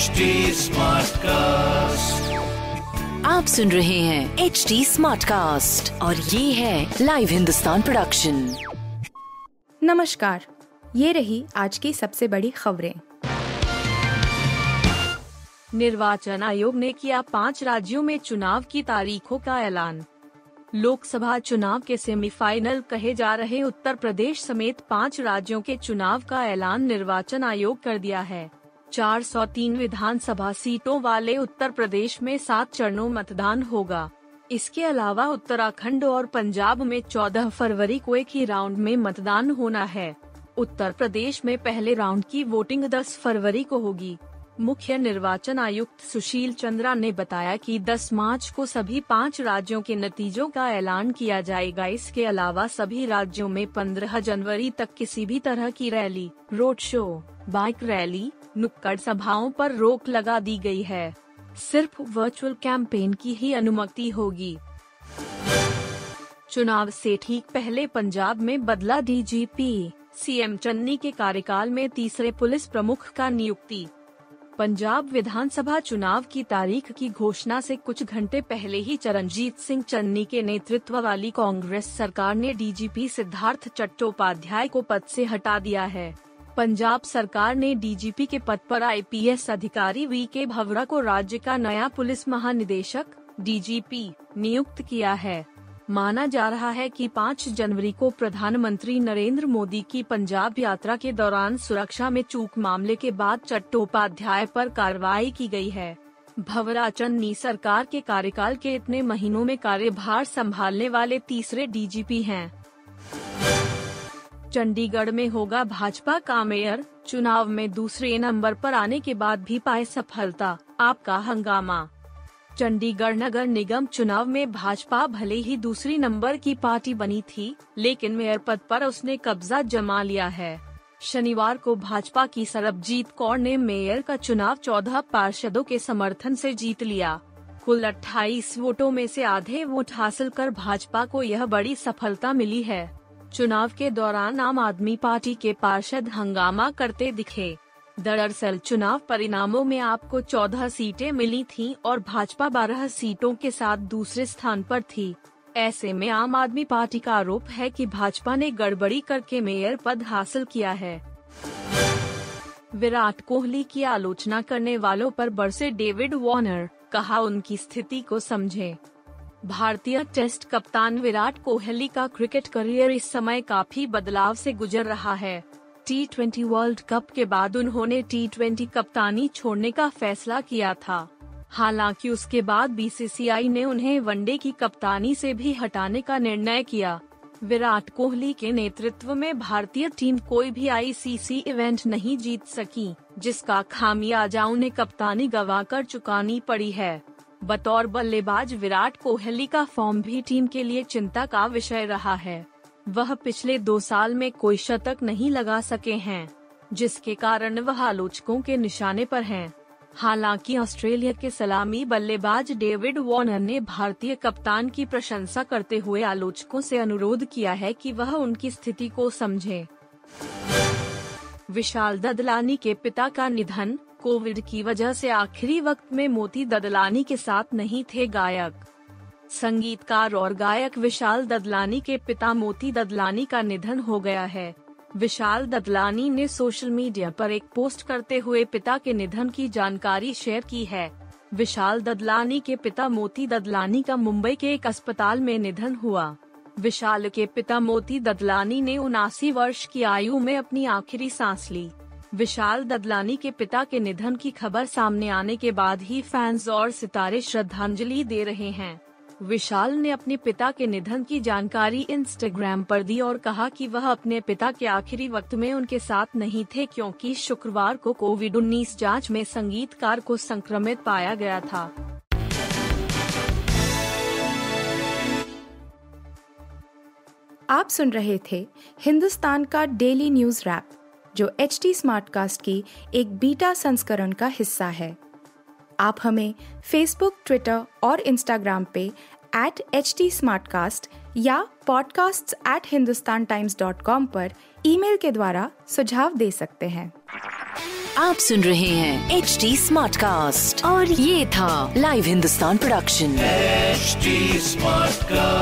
HD Smartcast. आप सुन रहे हैं HD Smartcast और ये है लाइव हिंदुस्तान प्रोडक्शन। नमस्कार, ये रही आज की सबसे बड़ी खबरें। निर्वाचन आयोग ने किया 5 राज्यों में चुनाव की तारीखों का ऐलान। लोकसभा चुनाव के सेमीफाइनल कहे जा रहे उत्तर प्रदेश समेत 5 राज्यों के चुनाव का ऐलान निर्वाचन आयोग कर दिया है। 403 विधानसभा सीटों वाले उत्तर प्रदेश में 7 चरणों मतदान होगा। इसके अलावा उत्तराखंड और पंजाब में 14 फरवरी को एक ही राउंड में मतदान होना है। उत्तर प्रदेश में पहले राउंड की वोटिंग 10 फरवरी को होगी। मुख्य निर्वाचन आयुक्त सुशील चंद्रा ने बताया कि 10 मार्च को सभी 5 राज्यों के नतीजों का ऐलान किया जाएगा। इसके अलावा सभी राज्यों में 15 जनवरी तक किसी भी तरह की rally, road show, bike rally, नुक्कड़ सभाओं पर रोक लगा दी गई है। सिर्फ वर्चुअल कैंपेन की ही अनुमति होगी। चुनाव से ठीक पहले पंजाब में बदला डीजीपी, सीएम चन्नी के कार्यकाल में तीसरे पुलिस प्रमुख का नियुक्ति। पंजाब विधानसभा चुनाव की तारीख की घोषणा से कुछ घंटे पहले ही चरणजीत सिंह चन्नी के नेतृत्व वाली कांग्रेस सरकार ने डीजीपी सिद्धार्थ चट्टोपाध्याय को पद से हटा दिया है। पंजाब सरकार ने डीजीपी के पद पर आईपीएस अधिकारी वीके भवरा को राज्य का नया पुलिस महानिदेशक डीजीपी नियुक्त किया है। माना जा रहा है कि 5 जनवरी को प्रधानमंत्री नरेंद्र मोदी की पंजाब यात्रा के दौरान सुरक्षा में चूक मामले के बाद चट्टोपाध्याय पर कार्रवाई की गई है। भवरा चन्नी सरकार के कार्यकाल के इतने महीनों में कार्यभार संभालने वाले तीसरे डीजीपी हैं। चंडीगढ़ में होगा भाजपा का मेयर, चुनाव में दूसरे नंबर पर आने के बाद भी पाए सफलता, आपका हंगामा। चंडीगढ़ नगर निगम चुनाव में भाजपा भले ही दूसरी नंबर की पार्टी बनी थी, लेकिन मेयर पद पर उसने कब्जा जमा लिया है। शनिवार को भाजपा की सरबजीत कौर ने मेयर का चुनाव 14 पार्षदों के समर्थन से जीत लिया। कुल 28 वोटों में से आधे वोट हासिल कर भाजपा को यह बड़ी सफलता मिली है। चुनाव के दौरान आम आदमी पार्टी के पार्षद हंगामा करते दिखे। दरअसल चुनाव परिणामों में आपको 14 सीटें मिली थीं और भाजपा 12 सीटों के साथ दूसरे स्थान पर थी। ऐसे में आम आदमी पार्टी का आरोप है कि भाजपा ने गड़बड़ी करके मेयर पद हासिल किया है। विराट कोहली की आलोचना करने वालों पर बरसे डेविड वार्नर, कहा उनकी स्थिति को समझें। भारतीय टेस्ट कप्तान विराट कोहली का क्रिकेट करियर इस समय काफी बदलाव से गुजर रहा है। T20 वर्ल्ड कप के बाद उन्होंने T20 कप्तानी छोड़ने का फैसला किया था। हालांकि उसके बाद बीसीसीआई ने उन्हें वनडे की कप्तानी से भी हटाने का निर्णय किया। विराट कोहली के नेतृत्व में भारतीय टीम कोई भी आईसीसी इवेंट नहीं जीत सकी, जिसका खामियाजा उन्हें कप्तानी गंवाकर चुकानी पड़ी है। बतौर बल्लेबाज विराट कोहली का फॉर्म भी टीम के लिए चिंता का विषय रहा है। वह पिछले 2 साल में कोई शतक नहीं लगा सके हैं, जिसके कारण वह आलोचकों के निशाने पर हैं। हालांकि ऑस्ट्रेलिया के सलामी बल्लेबाज डेविड वार्नर ने भारतीय कप्तान की प्रशंसा करते हुए आलोचकों से अनुरोध किया है कि वह उनकी स्थिति को समझें। विशाल ददलानी के पिता का निधन, कोविड की वजह से आखिरी वक्त में मोती ददलानी के साथ नहीं थे गायक। संगीतकार और गायक विशाल ददलानी के पिता मोती ददलानी का निधन हो गया है। विशाल ददलानी ने सोशल मीडिया पर एक पोस्ट करते हुए पिता के निधन की जानकारी शेयर की है। विशाल ददलानी के पिता मोती ददलानी का मुंबई के एक अस्पताल में निधन हुआ। विशाल के पिता मोती ददलानी ने 79 वर्ष की आयु में अपनी आखिरी सांस ली। विशाल ददलानी के पिता के निधन की खबर सामने आने के बाद ही फैंस और सितारे श्रद्धांजलि दे रहे हैं। विशाल ने अपने पिता के निधन की जानकारी इंस्टाग्राम पर दी और कहा कि वह अपने पिता के आखिरी वक्त में उनके साथ नहीं थे, क्योंकि शुक्रवार को कोविड-19 जांच में संगीतकार को संक्रमित पाया गया था। आप सुन रहे थे हिंदुस्तान का डेली न्यूज रैप, जो HD स्मार्टकास्ट की एक बीटा संस्करण का हिस्सा है। आप हमें फेसबुक, ट्विटर और इंस्टाग्राम पे @HT Smartcast या podcasts@hindustantimes.com पर ईमेल के द्वारा सुझाव दे सकते हैं। आप सुन रहे हैं HD स्मार्ट कास्ट और ये था live Hindustan production. HD smart cast.